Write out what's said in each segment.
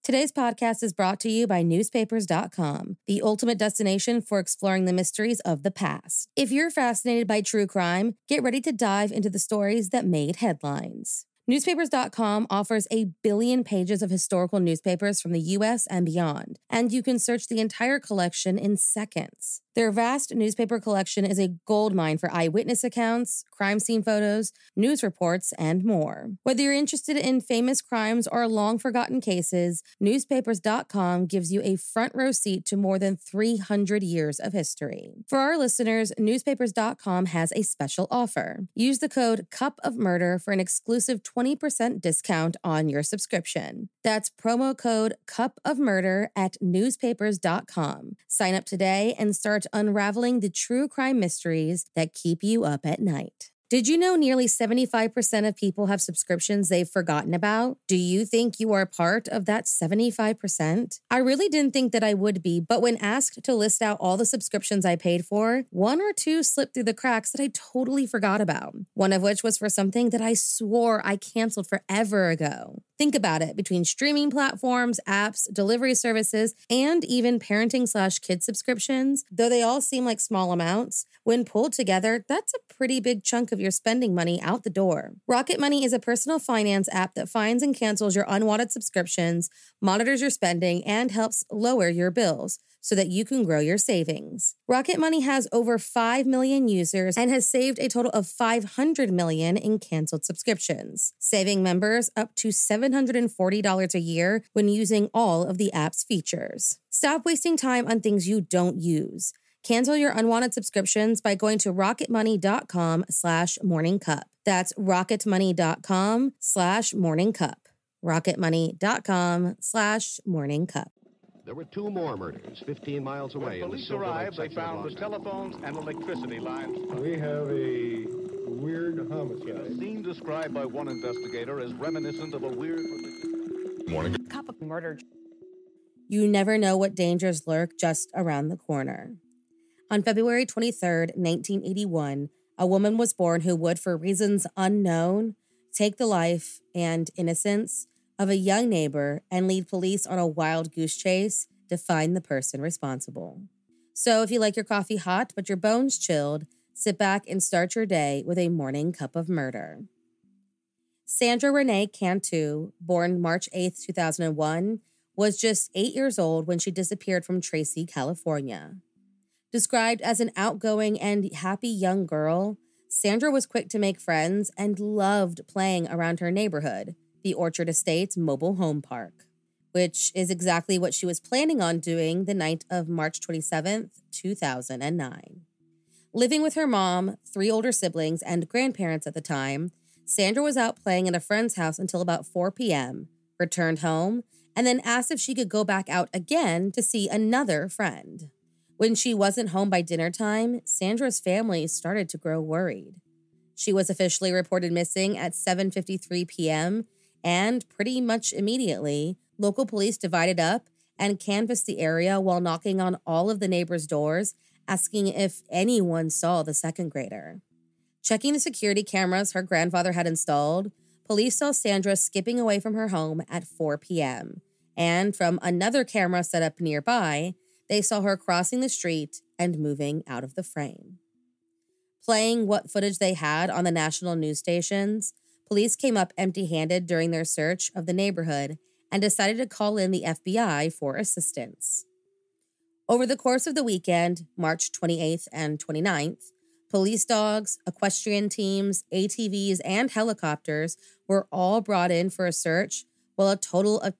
Today's podcast is brought to you by newspapers.com, the ultimate destination for exploring the mysteries of the past. If you're fascinated by true crime, get ready to dive into the stories that made headlines. Newspapers.com offers 1 billion pages of historical newspapers from the U.S. and beyond, and you can search the entire collection in seconds. Their vast newspaper collection is a goldmine for eyewitness accounts, crime scene photos, news reports, and more. Whether you're interested in famous crimes or long-forgotten cases, newspapers.com gives you a front row seat to more than 300 years of history. For our listeners, newspapers.com has a special offer. Use the code CUPOFMURDER for an exclusive 20% discount on your subscription. That's promo code CUPOFMURDER at newspapers.com. Sign up today and start unraveling the true crime mysteries that keep you up at night. Did you know nearly 75% of people have subscriptions they've forgotten about? Do you think you are part of that 75%? I really didn't think that I would be, but when asked to list out all the subscriptions I paid for, 1 or 2 slipped through the cracks that I totally forgot about. One of which was for something that I swore I canceled forever ago. Think about it. Between streaming platforms, apps, delivery services, and even parenting/kid subscriptions, though they all seem like small amounts, when pulled together, that's a pretty big chunk of your spending money out the door. Rocket Money is a personal finance app that finds and cancels your unwanted subscriptions, monitors your spending, and helps lower your bills so that you can grow your savings. Rocket Money has over 5 million users and has saved a total of $500 million in canceled subscriptions, saving members up to $740 a year when using all of the app's features. Stop wasting time on things you don't use. Cancel your unwanted subscriptions by going to rocketmoney.com/morningcup. That's rocketmoney.com/morningcup. rocketmoney.com/morningcup. There were 2 more murders 15 miles away. When police arrived, they found the telephones and electricity lines. We have a weird homicide. A scene described by one investigator as reminiscent of a weird... Morning. Cup of murder. You never know what dangers lurk just around the corner. On February 23rd, 1981, a woman was born who would, for reasons unknown, take the life and innocence of a young neighbor and lead police on a wild goose chase to find the person responsible. So if you like your coffee hot but your bones chilled, sit back and start your day with a morning cup of murder. Sandra Renee Cantu, born March 8th, 2001, was just 8 years old when she disappeared from Tracy, California. Described as an outgoing and happy young girl, Sandra was quick to make friends and loved playing around her neighborhood, the Orchard Estates Mobile Home Park, which is exactly what she was planning on doing the night of March 27th, 2009. Living with her mom, 3 older siblings, and grandparents at the time, Sandra was out playing at a friend's house until about 4 p.m., returned home, and then asked if she could go back out again to see another friend. When she wasn't home by dinner time, Sandra's family started to grow worried. She was officially reported missing at 7:53 p.m., and pretty much immediately, local police divided up and canvassed the area while knocking on all of the neighbors' doors, asking if anyone saw the second grader. Checking the security cameras her grandfather had installed, police saw Sandra skipping away from her home at 4 p.m., and from another camera set up nearby, they saw her crossing the street and moving out of the frame. Playing what footage they had on the national news stations, police came up empty-handed during their search of the neighborhood and decided to call in the FBI for assistance. Over the course of the weekend, March 28th and 29th, police dogs, equestrian teams, ATVs, and helicopters were all brought in for a search, while a total of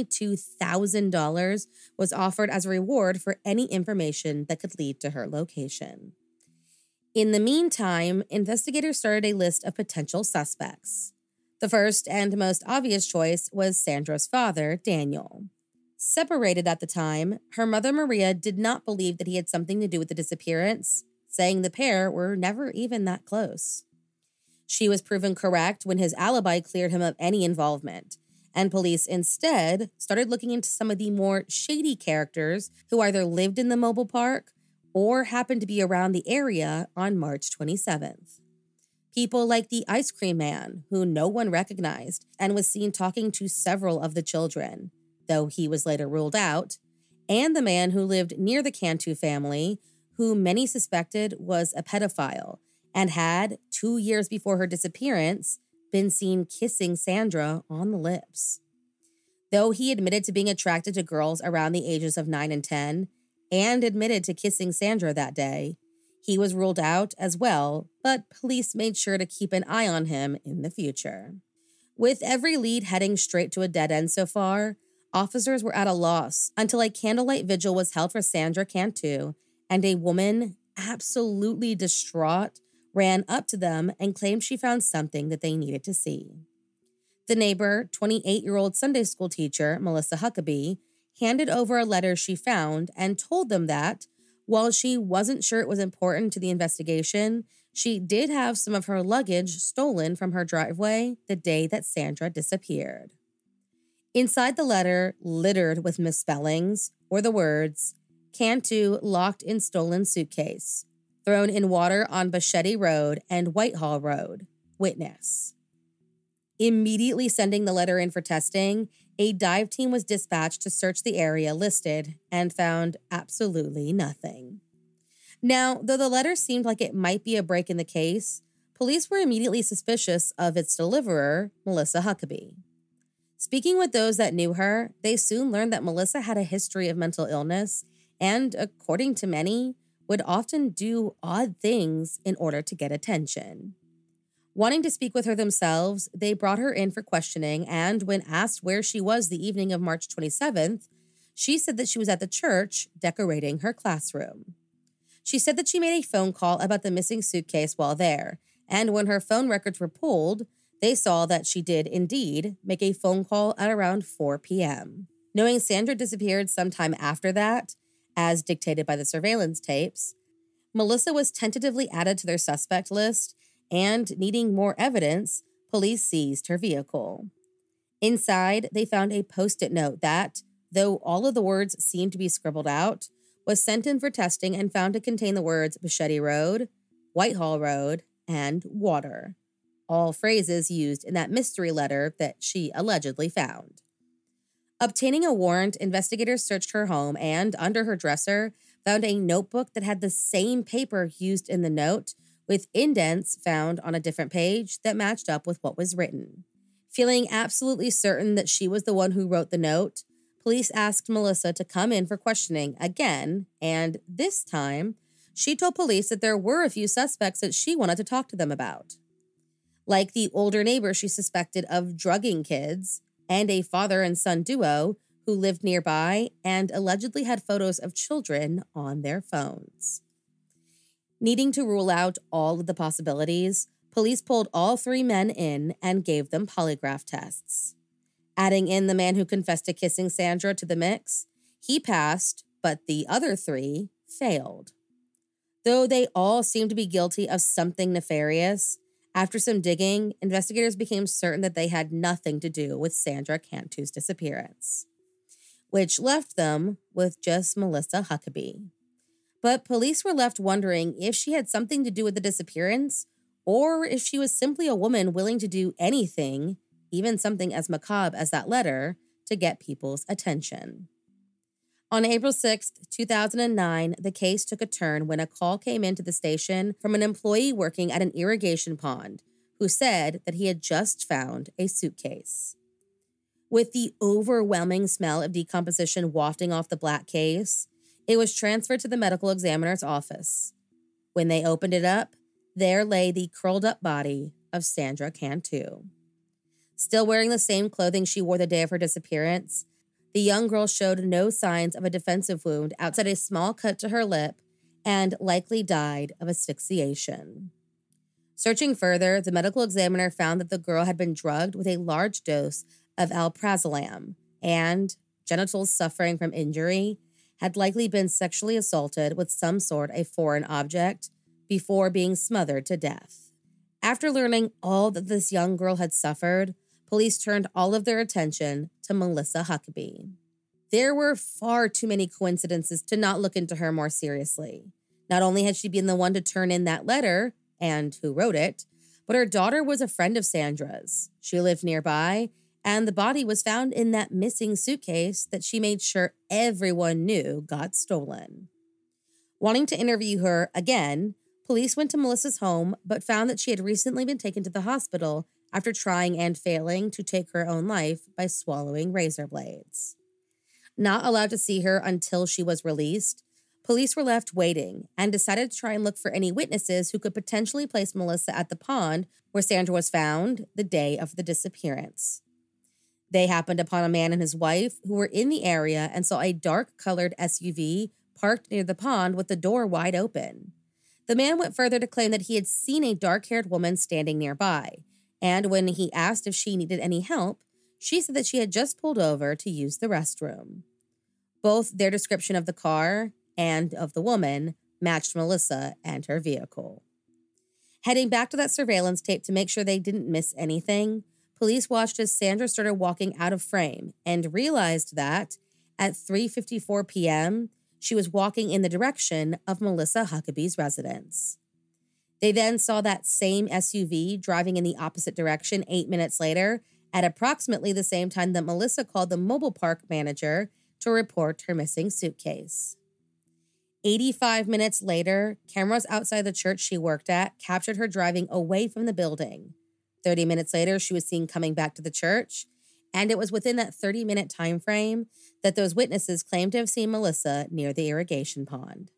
$22,000 was offered as a reward for any information that could lead to her location. In the meantime, investigators started a list of potential suspects. The first and most obvious choice was Sandra's father, Daniel. Separated at the time, her mother, Maria, did not believe that he had something to do with the disappearance, saying the pair were never even that close. She was proven correct when his alibi cleared him of any involvement, and police instead started looking into some of the more shady characters who either lived in the mobile park or happened to be around the area on March 27th. People like the ice cream man, who no one recognized and was seen talking to several of the children. though he was later ruled out, and the man who lived near the Cantu family, who many suspected was a pedophile and had, 2 years before her disappearance, been seen kissing Sandra on the lips. Though he admitted to being attracted to girls around the ages of 9 and 10, and admitted to kissing Sandra that day, he was ruled out as well, but police made sure to keep an eye on him in the future. With every lead heading straight to a dead end so far, officers were at a loss until a candlelight vigil was held for Sandra Cantu, and a woman, absolutely distraught, ran up to them and claimed she found something that they needed to see. The neighbor, 28-year-old Sunday school teacher, Melissa Huckabee, handed over a letter she found and told them that, while she wasn't sure it was important to the investigation, she did have some of her luggage stolen from her driveway the day that Sandra disappeared. Inside the letter, littered with misspellings, were the words, Cantu locked in stolen suitcase, thrown in water on Bashedi Road and Whitehall Road, witness. Immediately sending the letter in for testing, a dive team was dispatched to search the area listed and found absolutely nothing. Now, though the letter seemed like it might be a break in the case, police were immediately suspicious of its deliverer, Melissa Huckabee. Speaking with those that knew her, they soon learned that Melissa had a history of mental illness and, according to many, would often do odd things in order to get attention. Wanting to speak with her themselves, they brought her in for questioning, and when asked where she was the evening of March 27th, she said that she was at the church decorating her classroom. She said that she made a phone call about the missing suitcase while there, and when her phone records were pulled, they saw that she did indeed make a phone call at around 4 p.m. Knowing Sandra disappeared sometime after that, as dictated by the surveillance tapes, Melissa was tentatively added to their suspect list, and needing more evidence, police seized her vehicle. Inside, they found a Post-it note that, though all of the words seemed to be scribbled out, was sent in for testing and found to contain the words Bashedi Road, Whitehall Road, and water, all phrases used in that mystery letter that she allegedly found. Obtaining a warrant, investigators searched her home and, under her dresser, found a notebook that had the same paper used in the note, with indents found on a different page that matched up with what was written. Feeling absolutely certain that she was the one who wrote the note, police asked Melissa to come in for questioning again, and this time, she told police that there were a few suspects that she wanted to talk to them about. Like the older neighbor she suspected of drugging kids, and a father and son duo who lived nearby and allegedly had photos of children on their phones. Needing to rule out all of the possibilities, police pulled all 3 men in and gave them polygraph tests. Adding in the man who confessed to kissing Sandra to the mix, he passed, but the other 3 failed. Though they all seemed to be guilty of something nefarious, after some digging, investigators became certain that they had nothing to do with Sandra Cantu's disappearance, which left them with just Melissa Huckabee. But police were left wondering if she had something to do with the disappearance, or if she was simply a woman willing to do anything, even something as macabre as that letter, to get people's attention. On April 6, 2009, the case took a turn when a call came into the station from an employee working at an irrigation pond who said that he had just found a suitcase. With the overwhelming smell of decomposition wafting off the black case, it was transferred to the medical examiner's office. When they opened it up, there lay the curled-up body of Sandra Cantu. Still wearing the same clothing she wore the day of her disappearance, the young girl showed no signs of a defensive wound outside a small cut to her lip and likely died of asphyxiation. Searching further, the medical examiner found that the girl had been drugged with a large dose of alprazolam and, genitals suffering from injury, had likely been sexually assaulted with some sort of foreign object before being smothered to death. After learning all that this young girl had suffered, police turned all of their attention to Melissa Huckabee. There were far too many coincidences to not look into her more seriously. Not only had she been the one to turn in that letter, and who wrote it, but her daughter was a friend of Sandra's. She lived nearby, and the body was found in that missing suitcase that she made sure everyone knew got stolen. Wanting to interview her again, police went to Melissa's home but found that she had recently been taken to the hospital after trying and failing to take her own life by swallowing razor blades. Not allowed to see her until she was released, police were left waiting and decided to try and look for any witnesses who could potentially place Melissa at the pond where Sandra was found the day of the disappearance. They happened upon a man and his wife who were in the area and saw a dark-colored SUV parked near the pond with the door wide open. The man went further to claim that he had seen a dark-haired woman standing nearby, and when he asked if she needed any help, she said that she had just pulled over to use the restroom. Both their description of the car and of the woman matched Melissa and her vehicle. Heading back to that surveillance tape to make sure they didn't miss anything, police watched as Sandra started walking out of frame and realized that, at 3:54 p.m., she was walking in the direction of Melissa Huckabee's residence. They then saw that same SUV driving in the opposite direction 8 minutes later at approximately the same time that Melissa called the mobile park manager to report her missing suitcase. 85 minutes later, cameras outside the church she worked at captured her driving away from the building. 30 minutes later, she was seen coming back to the church, and it was within that 30-minute time frame that those witnesses claimed to have seen Melissa near the irrigation pond.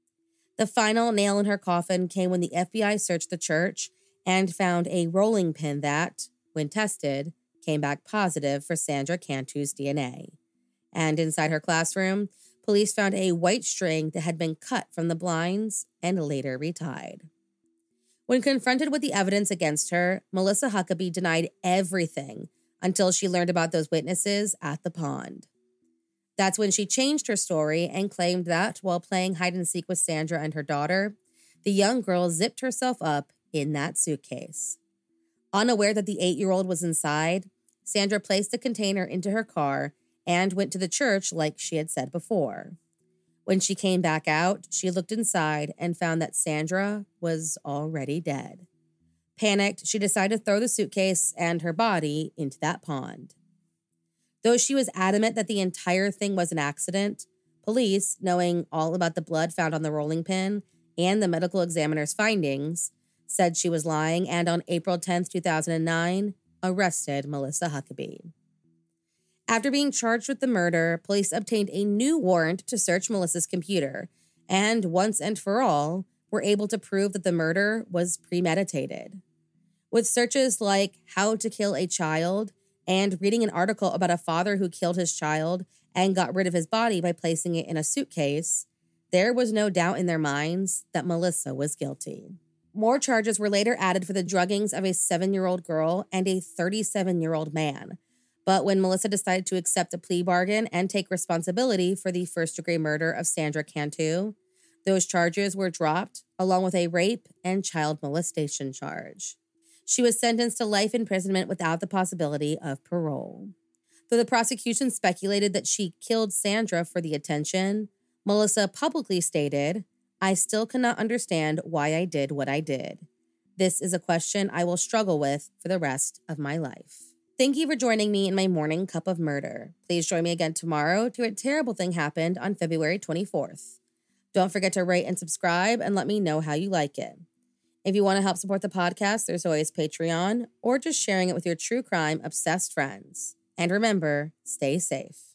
The final nail in her coffin came when the FBI searched the church and found a rolling pin that, when tested, came back positive for Sandra Cantu's DNA. And inside her classroom, police found a white string that had been cut from the blinds and later retied. When confronted with the evidence against her, Melissa Huckabee denied everything until she learned about those witnesses at the pond. That's when she changed her story and claimed that, while playing hide-and-seek with Sandra and her daughter, the young girl zipped herself up in that suitcase. Unaware that the 8-year-old was inside, Sandra placed the container into her car and went to the church like she had said before. When she came back out, she looked inside and found that Sandra was already dead. Panicked, she decided to throw the suitcase and her body into that pond. Though she was adamant that the entire thing was an accident, police, knowing all about the blood found on the rolling pin and the medical examiner's findings, said she was lying and on April 10, 2009, arrested Melissa Huckabee. After being charged with the murder, police obtained a new warrant to search Melissa's computer, and once and for all, were able to prove that the murder was premeditated. With searches like how to kill a child and reading an article about a father who killed his child and got rid of his body by placing it in a suitcase, there was no doubt in their minds that Melissa was guilty. More charges were later added for the druggings of a 7-year-old girl and a 37-year-old man. But when Melissa decided to accept a plea bargain and take responsibility for the first-degree murder of Sandra Cantu, those charges were dropped, along with a rape and child molestation charge. She was sentenced to life imprisonment without the possibility of parole. Though the prosecution speculated that she killed Sandra for the attention, Melissa publicly stated, "I still cannot understand why I did what I did. This is a question I will struggle with for the rest of my life." Thank you for joining me in my morning cup of murder. Please join me again tomorrow to hear a terrible thing happened on February 24th. Don't forget to rate and subscribe and let me know how you like it. If you want to help support the podcast, there's always Patreon or just sharing it with your true crime obsessed friends. And remember, stay safe.